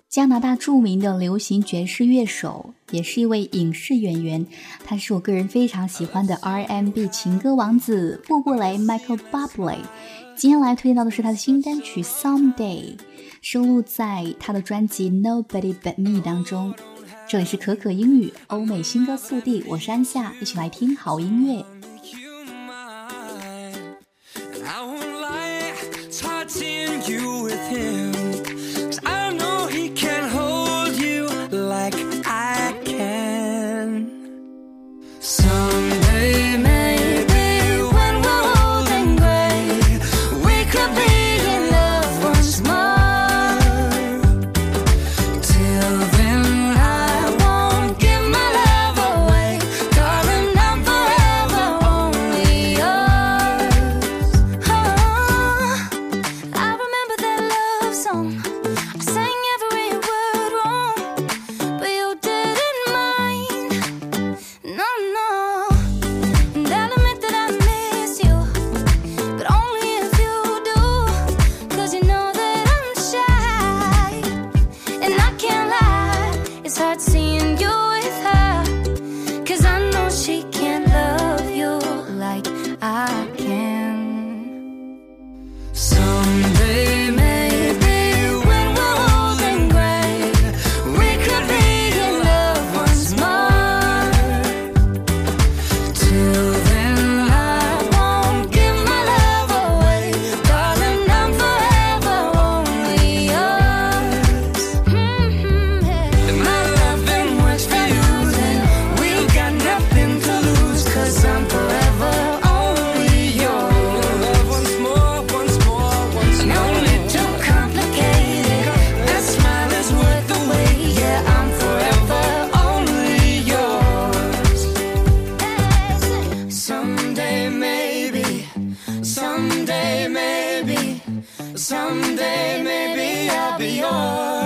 加拿大著名的流行爵士乐手，也是一位影视演员，他是我个人非常喜欢的 R&B 情歌王子布布雷 Michael Bublé。 今天来推荐到的是他的新单曲 Someday， 收录在他的专辑 Nobody But Me 当中。这里是可可英语欧美新歌速递，我是安夏，一起来听好音乐。 Someday maybe I'll be yours.